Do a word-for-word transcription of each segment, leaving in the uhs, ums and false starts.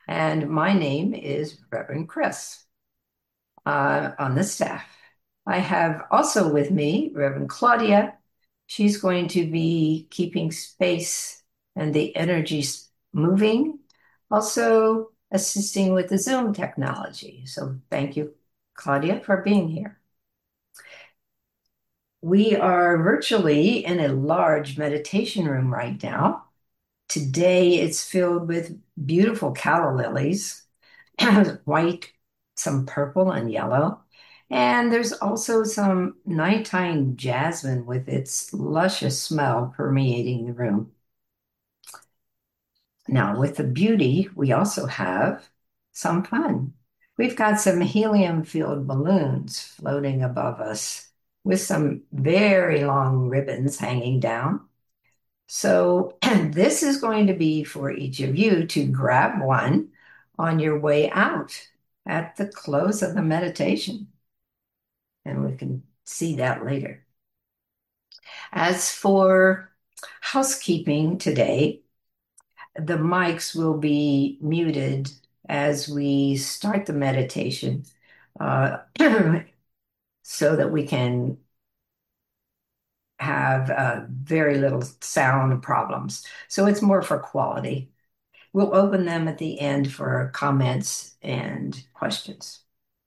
And my name is Reverend Chris uh, on the staff. I have also with me Reverend Claudia. She's going to be keeping space and the energies moving, also assisting with the Zoom technology. So thank you, Claudia, for being here. We are virtually in a large meditation room right now. Today it's filled with beautiful calla lilies, white, some purple and yellow. And there's also some nighttime jasmine with its luscious smell permeating the room. Now, with the beauty, we also have some fun. We've got some helium-filled balloons floating above us with some very long ribbons hanging down. So this is going to be for each of you to grab one on your way out at the close of the meditation. And we can see that later. As for housekeeping today, the mics will be muted as we start the meditation uh, so that we can have uh, very little sound problems. So it's more for quality. We'll open them at the end for comments and questions.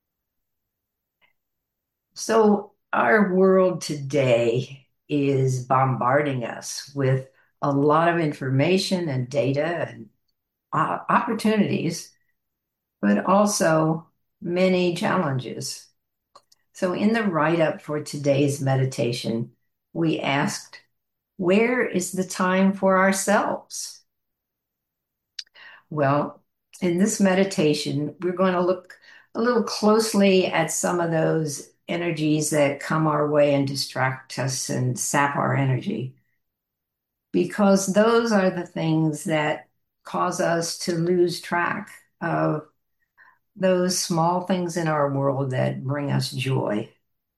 So, our world today is bombarding us with a lot of information and data and uh, opportunities, but also many challenges. So, in the write up for today's meditation, we asked, where is the time for ourselves? Well, in this meditation, we're going to look a little closely at some of those energies that come our way and distract us and sap our energy, because those are the things that cause us to lose track of those small things in our world that bring us joy.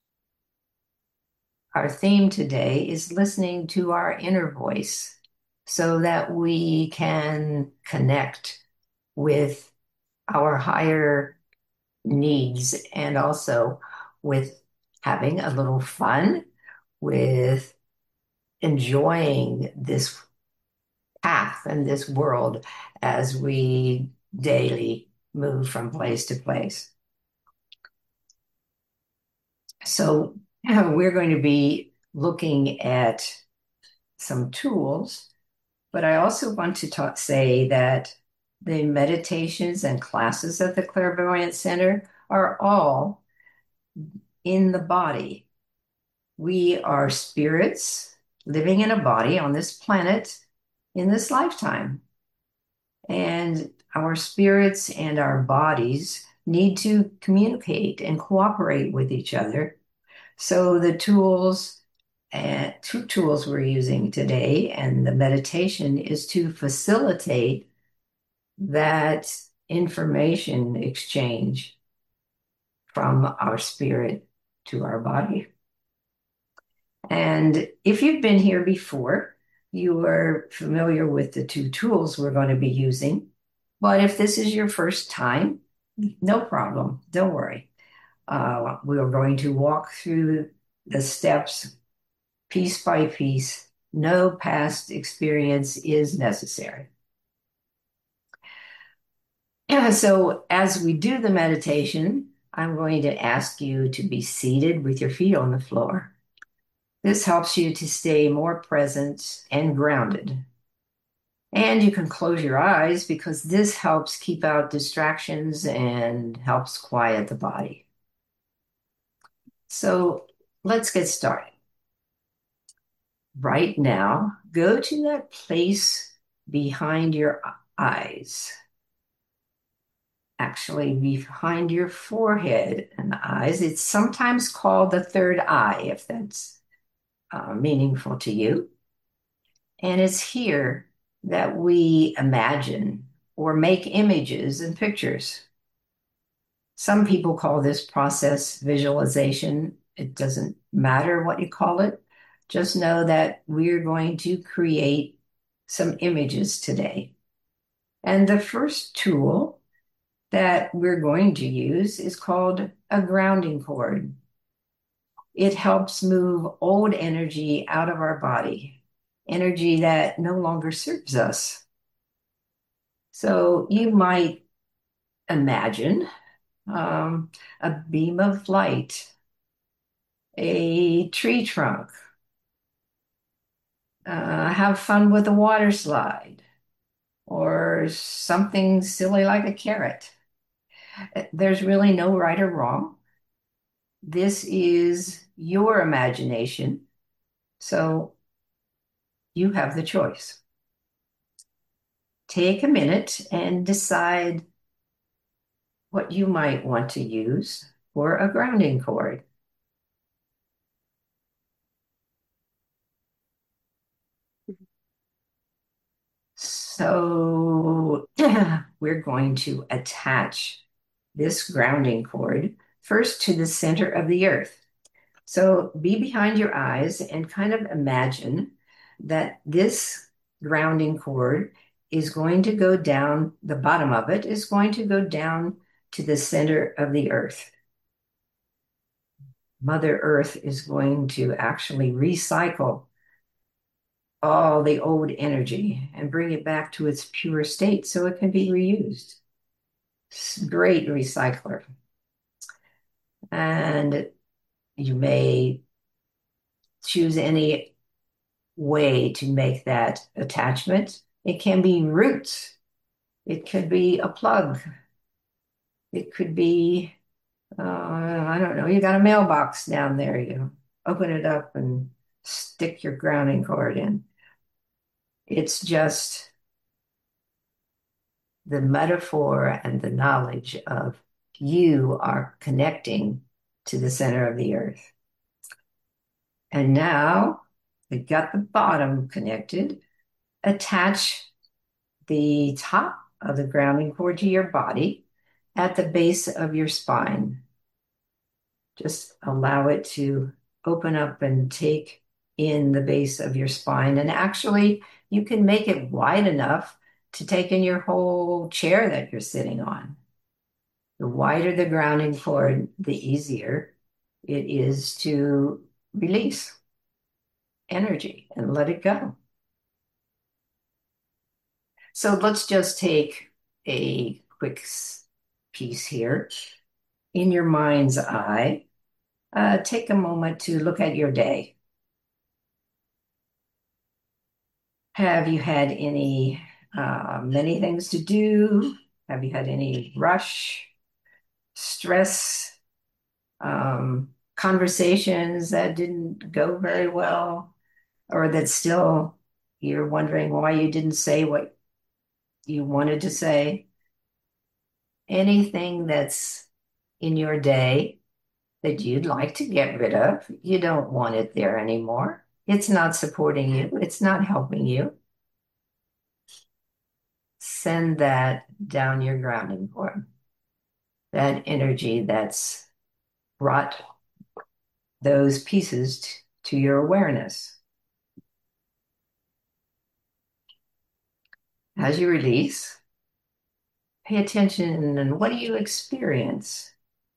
Our theme today is listening to our inner voice so that we can connect with our higher needs and also with having a little fun, with enjoying this path and this world as we daily move from place to place. So we're going to be looking at some tools, but I also want to talk, say that the meditations and classes at the Clairvoyant Center are all in the body. We are spirits living in a body on this planet in this lifetime. And our spirits and our bodies need to communicate and cooperate with each other. So the tools and two tools we're using today and the meditation is to facilitate that information exchange from our spirit to our body. And if you've been here before, you are familiar with the two tools we're going to be using. But if this is your first time, no problem. Don't worry. Uh, we are going to walk through the steps piece by piece. No past experience is necessary. Yeah, so as we do the meditation, I'm going to ask you to be seated with your feet on the floor. This helps you to stay more present and grounded. And you can close your eyes because this helps keep out distractions and helps quiet the body. So let's get started. Right now, go to that place behind your eyes. Actually, behind your forehead and eyes. It's sometimes called the third eye, if that's uh, meaningful to you. And it's here that we imagine or make images and pictures. Some people call this process visualization. It doesn't matter what you call it. Just know that we're going to create some images today. And the first tool that we're going to use is called a grounding cord. It helps move old energy out of our body, energy that no longer serves us. So you might imagine um, a beam of light, a tree trunk, uh, have fun with a water slide, or something silly like a carrot. There's really no right or wrong. This is your imagination, so you have the choice. Take a minute and decide what you might want to use for a grounding cord. So we're going to attach this grounding cord first to the center of the earth. So be behind your eyes and kind of imagine that this grounding cord is going to go down, the bottom of it is going to go down to the center of the earth. Mother Earth is going to actually recycle all the old energy and bring it back to its pure state so it can be reused. Great recycler. And you may choose any way to make that attachment. It can be roots. It could be a plug. It could be, uh, I don't know, you got a mailbox down there. You open it up and stick your grounding cord in. It's just the metaphor and the knowledge of you are connecting to the center of the earth. And now we got the bottom connected. Attach the top of the grounding cord to your body at the base of your spine. Just allow it to open up and take in the base of your spine. And actually, you can make it wide enough to take in your whole chair that you're sitting on. The wider the grounding cord, the easier it is to release energy and let it go. So let's just take a quick piece here. In your mind's eye, uh, take a moment to look at your day. Have you had any uh, many things to do? Have you had any rush, stress, um, conversations that didn't go very well, or that still you're wondering why you didn't say what you wanted to say? Anything that's in your day that you'd like to get rid of, you don't want it there anymore. It's not supporting you, it's not helping you. Send that down your grounding cord. That energy that's brought those pieces t- to your awareness. As you release, pay attention and what do you experience?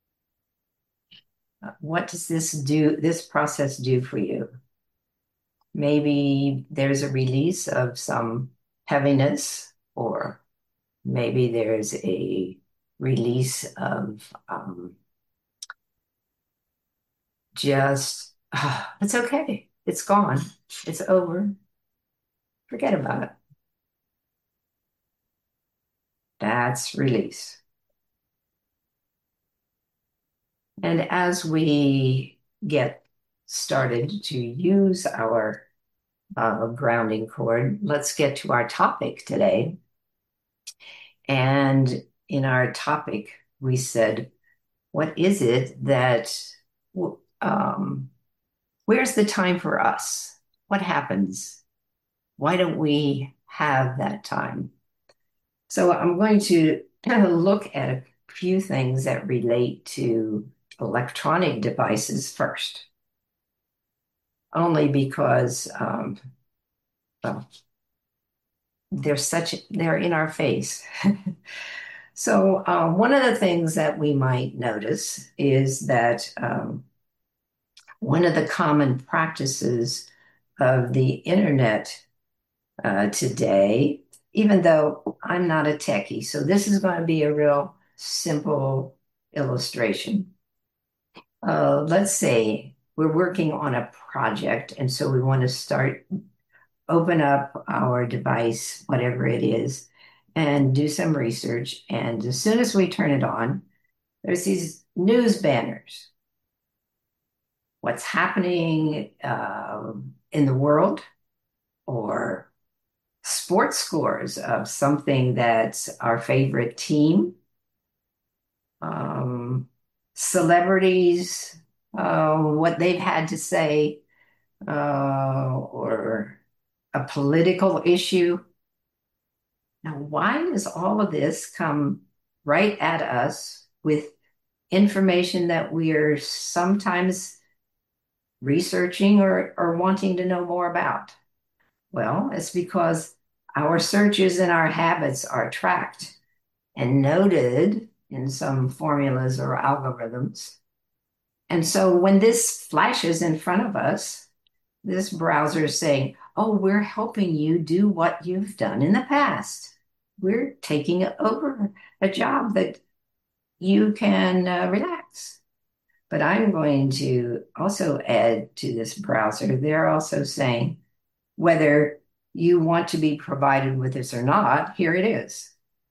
Uh, What does this do, this process do for you? Maybe there's a release of some heaviness, or maybe there's a release of um, just, ah, it's okay. It's gone. It's over. Forget about it. That's release. And as we get started to use our uh, grounding cord, let's get to our topic today. And in our topic, we said, what is it that, um, where's the time for us? What happens? Why don't we have that time? So I'm going to look at a few things that relate to electronic devices first, only because, um, well, they're such, they're in our face. So, uh, one of the things that we might notice is that um, one of the common practices of the internet uh, today, even though I'm not a techie, so this is going to be a real simple illustration. Uh, let's say we're working on a project, and so we want to start, open up our device, whatever it is, and do some research. And as soon as we turn it on, there's these news banners. What's happening uh, in the world, or sports scores of something that's our favorite team, um, celebrities, uh, what they've had to say, uh, or a political issue. Now, why does all of this come right at us with information that we are sometimes researching or, or wanting to know more about? Well, it's because our searches and our habits are tracked and noted in some formulas or algorithms. And so when this flashes in front of us, this browser is saying, oh, we're helping you do what you've done in the past. We're taking over a job that you can uh, relax. But I'm going to also add to this browser, they're also saying whether you want to be provided with this or not, here it is.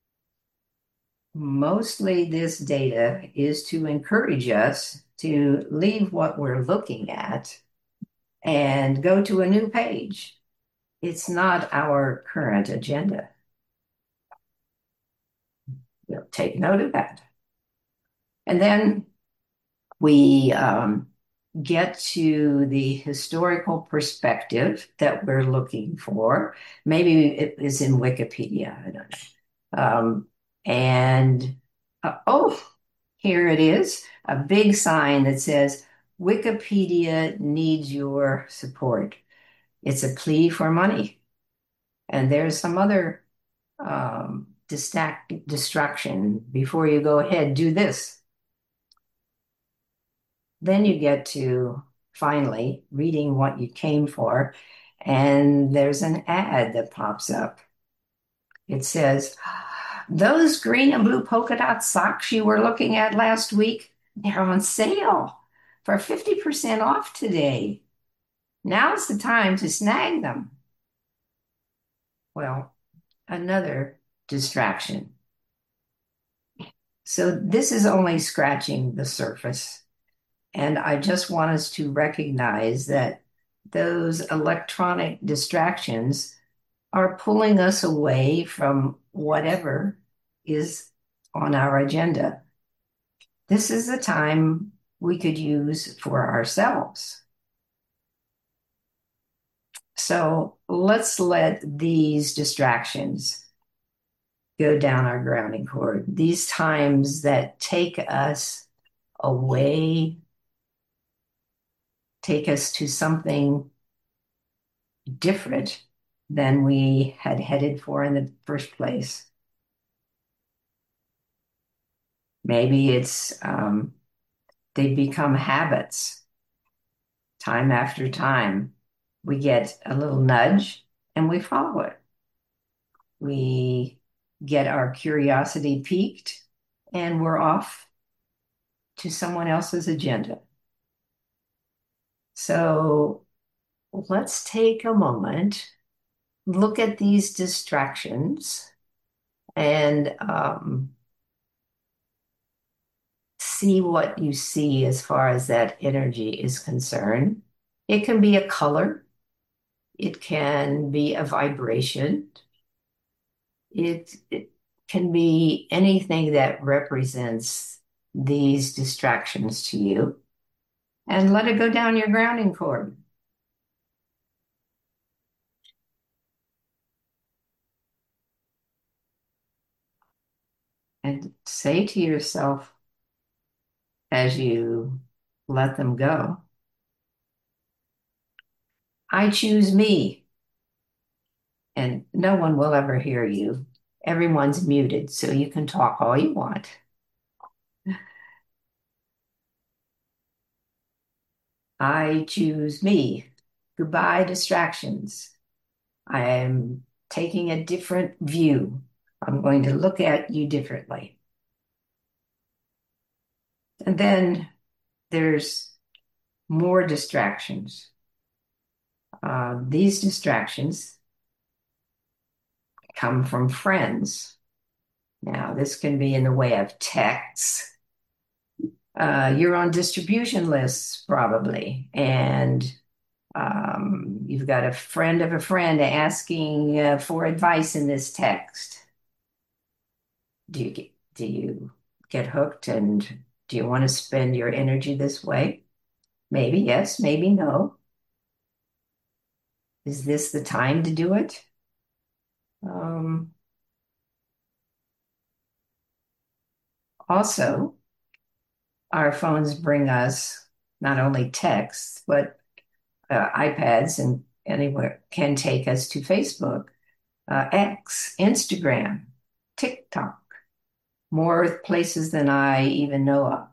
Mostly this data is to encourage us to leave what we're looking at and go to a new page. It's not our current agenda. We'll take note of that. And then we um, get to the historical perspective that we're looking for. Maybe it is in Wikipedia, I don't know. Um, and uh, oh, here it is, a big sign that says, Wikipedia needs your support. It's a plea for money. And there's some other um, distract, distraction. Before you go ahead, do this. Then you get to finally reading what you came for, and there's an ad that pops up. It says, those green and blue polka dot socks you were looking at last week, they're on sale for fifty percent off today. Now's the time to snag them. Well, another distraction. So this is only scratching the surface. And I just want us to recognize that those electronic distractions are pulling us away from whatever is on our agenda. This is the time we could use for ourselves. So let's let these distractions go down our grounding cord, these times that take us away, take us to something different than we had headed for in the first place. Maybe it's um, they become habits. Time after time, we get a little nudge and we follow it. We get our curiosity piqued and we're off to someone else's agenda. So let's take a moment, look at these distractions, and um, see what you see as far as that energy is concerned. It can be a color, it can be a vibration, it, it can be anything that represents these distractions to you, and let it go down your grounding cord. And say to yourself as you let them go, I choose me. and no one will ever hear you. Everyone's muted, so you can talk all you want. I choose me. Goodbye, distractions. I am taking a different view. I'm going to look at you differently. And then there's more distractions. Uh, these distractions come from friends. Now, this can be in the way of texts. Uh, you're on distribution lists, probably, and um, you've got a friend of a friend asking uh, for advice in this text. Do you get, do you get hooked, and do you want to spend your energy this way? Maybe yes, maybe no. Is this the time to do it? Um, Also, our phones bring us not only texts, but uh, iPads and anywhere can take us to Facebook, uh, X, Instagram, TikTok, more places than I even know of.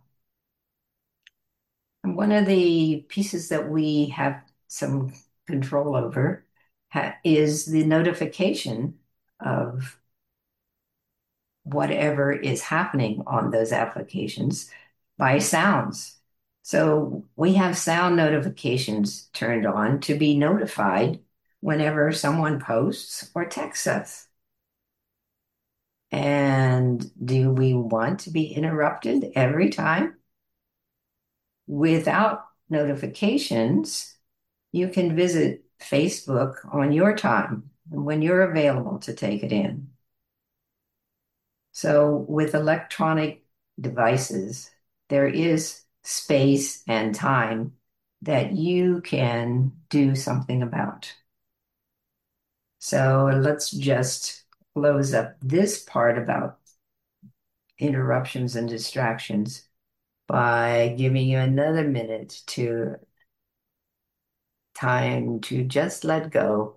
And one of the pieces that we have some control over ha is the notification of whatever is happening on those applications by sounds. So we have sound notifications turned on to be notified whenever someone posts or texts us. And do we want to be interrupted every time? Without notifications, you can visit Facebook on your time when you're available to take it in. So with electronic devices, there is space and time that you can do something about. So let's just close up this part about interruptions and distractions by giving you another minute to time to just let go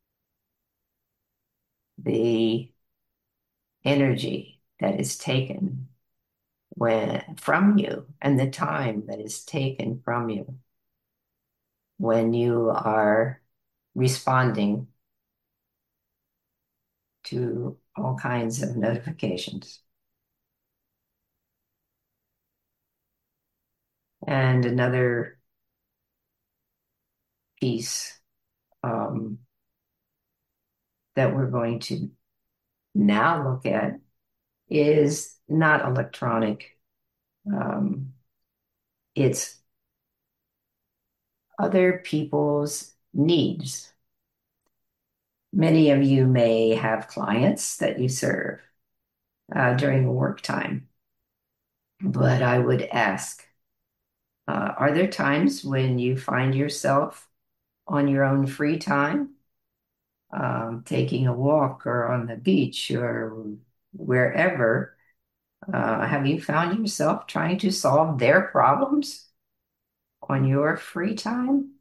the energy that is taken when from you and the time that is taken from you when you are responding to all kinds of notifications. And another piece um, that we're going to now look at is not electronic. Um, it's other people's needs. Many of you may have clients that you serve uh, during work time, but I would ask, uh, are there times when you find yourself on your own free time, um, taking a walk or on the beach or wherever? Uh, have you found yourself trying to solve their problems on your free time?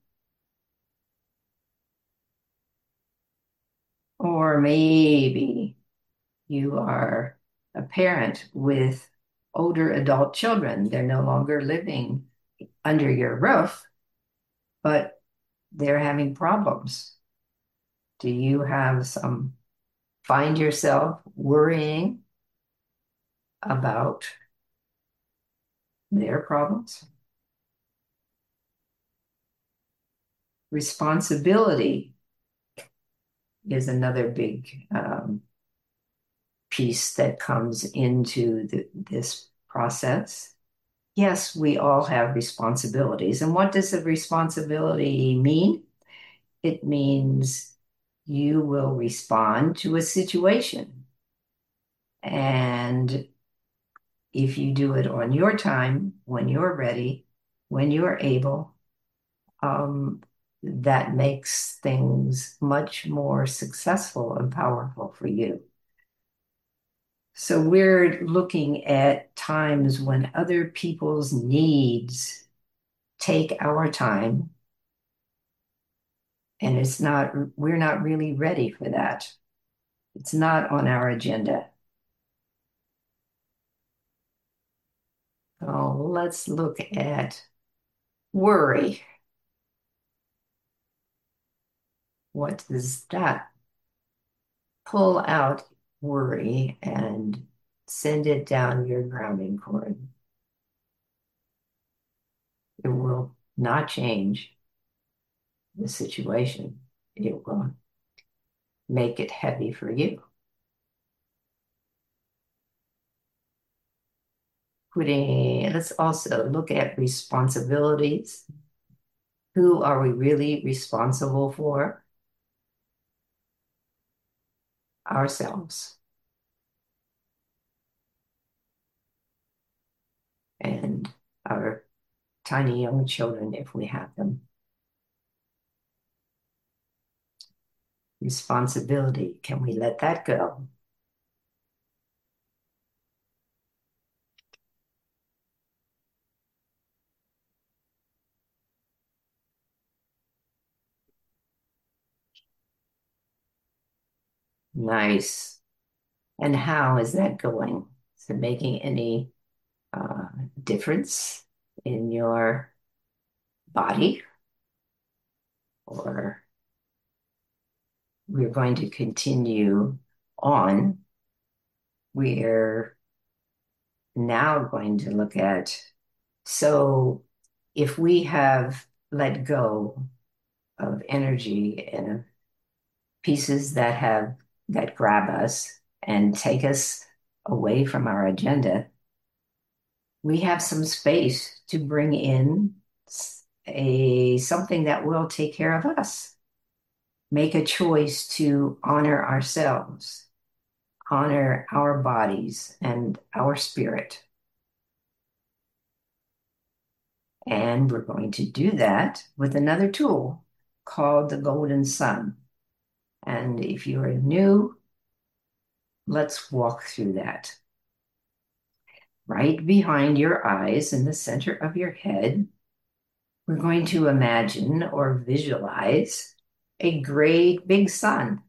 Or maybe you are a parent with older adult children. They're no longer living under your roof, but they're having problems. Do you have some, find yourself worrying about their problems? Responsibility is another big um, piece that comes into the, this process. Yes, we all have responsibilities. And what does a responsibility mean? It means you will respond to a situation. And if you do it on your time, when you're ready, when you're able, um, that makes things much more successful and powerful for you. So we're looking at times when other people's needs take our time And it's not, we're not really ready for that. It's not on our agenda. So let's look at worry. What does that pull out worry and send it down your grounding cord? It will not change the situation. It will make it heavy for you. Putting, let's also look at responsibilities. Who are we really responsible for? Ourselves and our tiny young children, if we have them. Responsibility, can we let that go? Nice. And how is that going? Is it making any uh, difference in your body? Or we're going to continue on. We're now going to look at, so if we have let go of energy and pieces that have that grab us and take us away from our agenda, we have some space to bring in a something that will take care of us. Make a choice to honor ourselves, honor our bodies and our spirit. And we're going to do that with another tool called the Golden Sun. And if you are new, let's walk through that. Right behind your eyes in the center of your head, we're going to imagine or visualize a great big sun.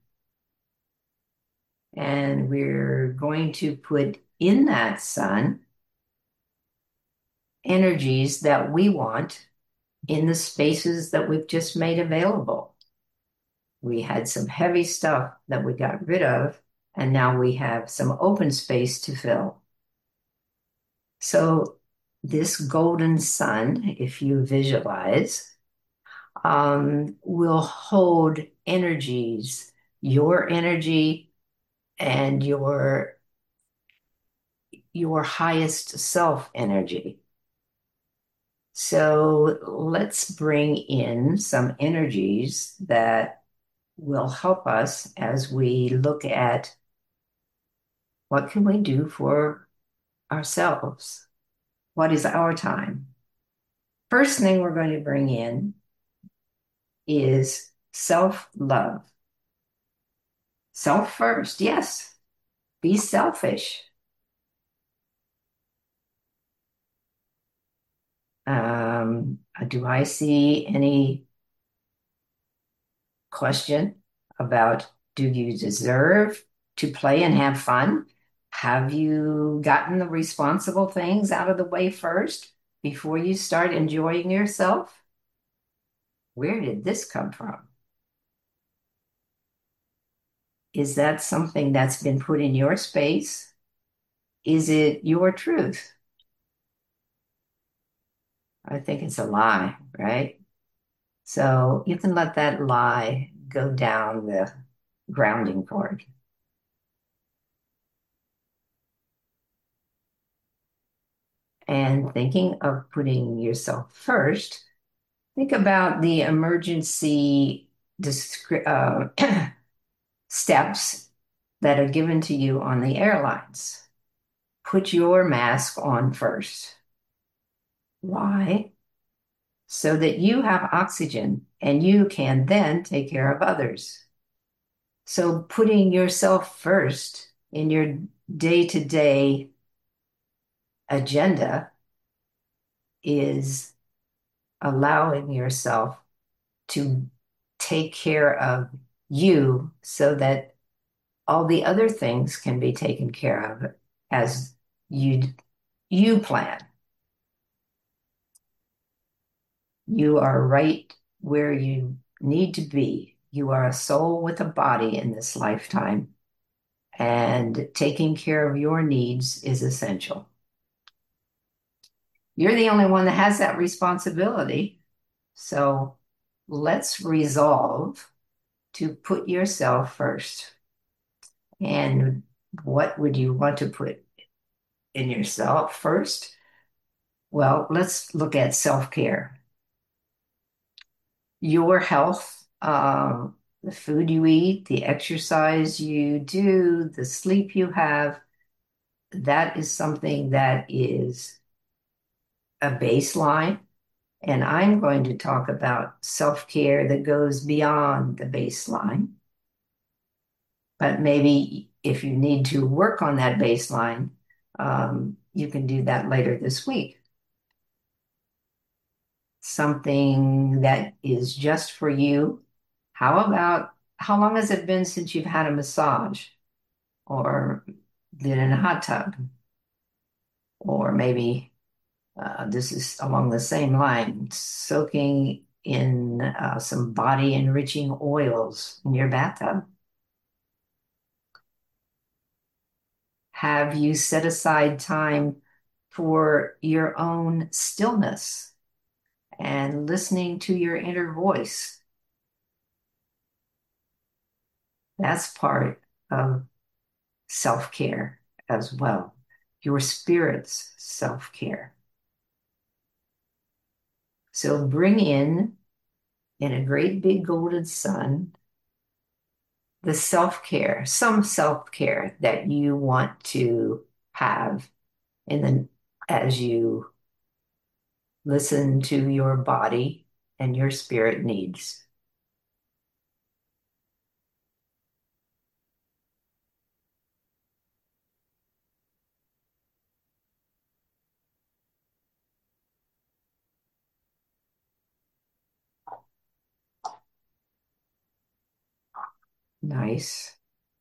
And we're going to put in that sun energies that we want in the spaces that we've just made available. We had some heavy stuff that we got rid of, and now we have some open space to fill. So this golden sun, if you visualize, um, will hold energies, your energy and your your highest self energy. So let's bring in some energies that will help us as we look at what can we do for ourselves? What is our time? First thing we're going to bring in is self-love. Self first, yes. Be selfish. Um, do I see any question about do you deserve to play and have fun? Have you gotten the responsible things out of the way first before you start enjoying yourself? Where did this come from? Is that something that's been put in your space? Is it your truth? I think it's a lie, right? So you can let that lie go down the grounding cord. And thinking of putting yourself first, think about the emergency discri- uh, steps that are given to you on the airlines. Put your mask on first. Why? So that you have oxygen and you can then take care of others. So putting yourself first in your day-to-day agenda is allowing yourself to take care of you so that all the other things can be taken care of as you you plan. You are right where you need to be. You are a soul with a body in this lifetime, and taking care of your needs is essential. You're the only one that has that responsibility. So let's resolve to put yourself first. And what would you want to put in yourself first? Well, let's look at self-care. Your health, um, the food you eat, the exercise you do, the sleep you have, that is something that is a baseline. And I'm going to talk about self-care that goes beyond the baseline. But maybe if you need to work on that baseline, um, you can do that later this week. Something that is just for you. How about how long has it been since you've had a massage or been in a hot tub? Or maybe uh, this is along the same line, soaking in uh, some body enriching oils in your bathtub. Have you set aside time for your own stillness and listening to your inner voice? That's part of self-care as well. Your spirit's self-care. So bring in, in a great big golden sun, the self-care, some self-care that you want to have in the as you listen to your body and your spirit needs. Nice.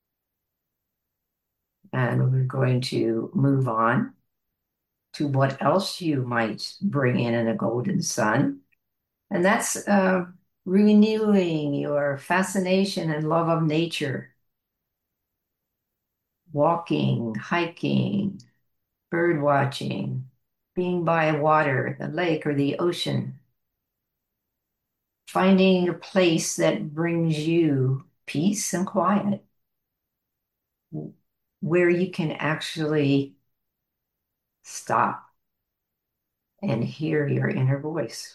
And we're going to move on to what else you might bring in in a golden sun. And that's uh, renewing your fascination and love of nature, walking, hiking, bird watching, being by water, the lake or the ocean, finding a place that brings you peace and quiet, where you can actually stop and hear your inner voice.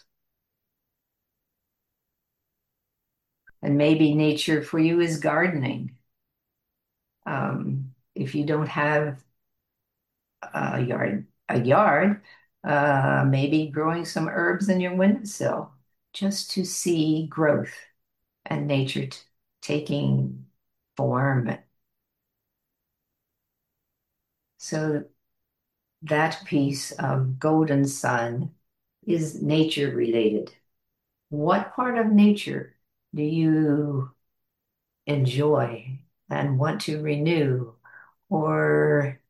And maybe nature for you is gardening. Um, if you don't have a yard, a yard, uh, maybe growing some herbs in your windowsill just to see growth and nature t- taking form. So that piece of golden sun is nature related. What part of nature do you enjoy and want to renew or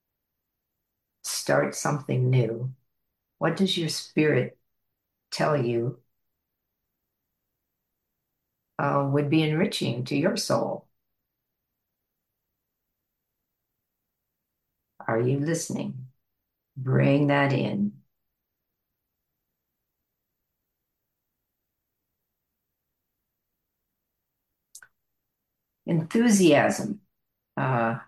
start something new? What does your spirit tell you uh, would be enriching to your soul? Are you listening? Bring that in. Enthusiasm uh,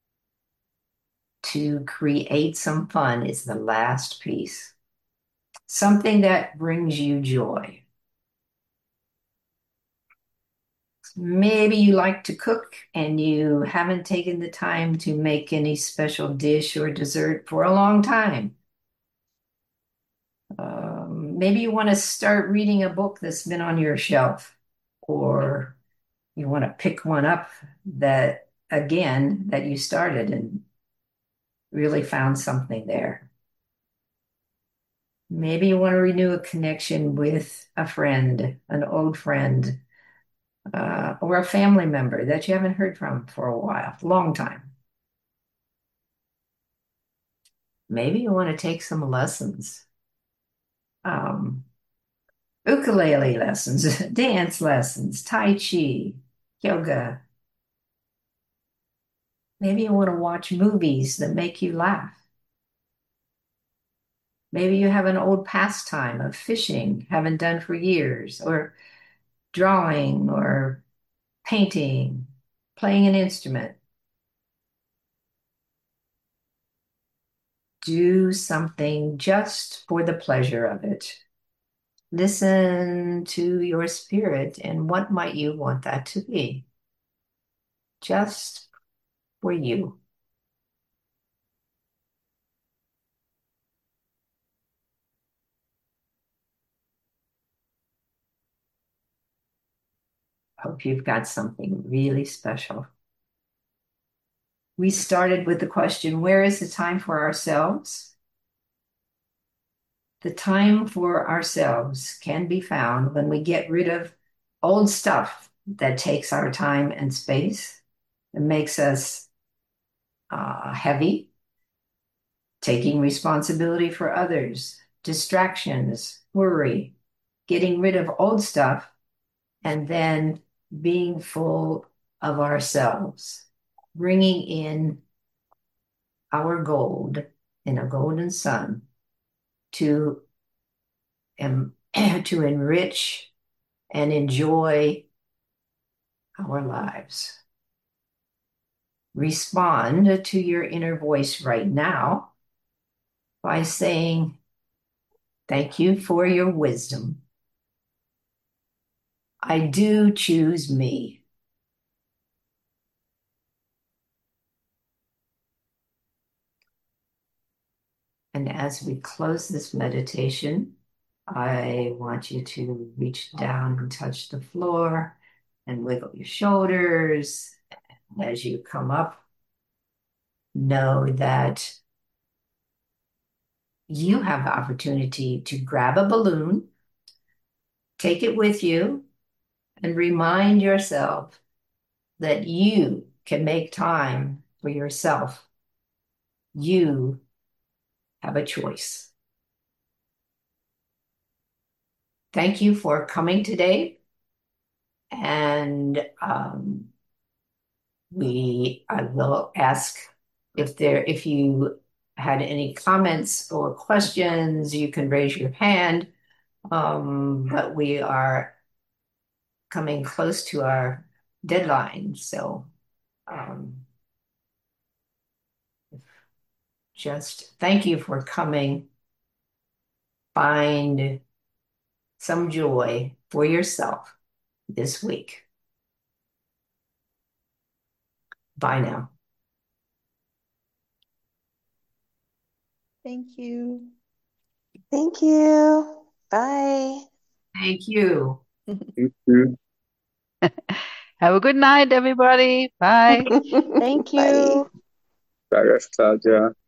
to create some fun is the last piece. Something that brings you joy. Maybe you like to cook and you haven't taken the time to make any special dish or dessert for a long time. Um, maybe you want to start reading a book that's been on your shelf, or you want to pick one up that, again, that you started and really found something there. Maybe you want to renew a connection with a friend, an old friend, uh, or a family member that you haven't heard from for a while, long time. Maybe you want to take some lessons, um, ukulele lessons, dance lessons, Tai Chi, yoga. Maybe you want to watch movies that make you laugh. Maybe you have an old pastime of fishing, haven't done for years, or drawing, or painting, playing an instrument. Do something just for the pleasure of it. Listen to your spirit and what might you want that to be? Just for you. Hope you've got something really special. We started with the question, where is the time for ourselves? The time for ourselves can be found when we get rid of old stuff that takes our time and space and makes us uh, heavy, taking responsibility for others, distractions, worry, getting rid of old stuff, and then being full of ourselves, bringing in our gold in a golden sun to, um, to enrich and enjoy our lives. Respond to your inner voice right now by saying, thank you for your wisdom. I do choose me. And as we close this meditation, I want you to reach down and touch the floor and wiggle your shoulders. As you come up, know that you have the opportunity to grab a balloon, take it with you, and remind yourself that you can make time for yourself. You have a choice. Thank you for coming today. And um, we, I will ask if there, if you had any comments or questions, you can raise your hand. Um, but we are coming close to our deadline, so um, just thank you for coming. Find some joy for yourself this week. Bye now. Thank you. Thank you. Bye. Thank you. You too. Have a good night, everybody. Bye. Thank Bye. you. Bye, Claudia.